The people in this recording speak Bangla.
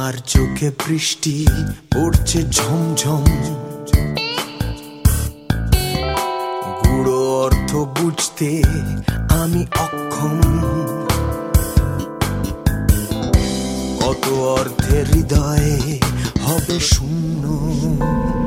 তোমার চোখে বৃষ্টি পড়ছে ঝমঝম, গুড়ো অর্থ বুঝতে আমি অক্ষম। কত অর্থে হৃদয়ে হবে শূন্য।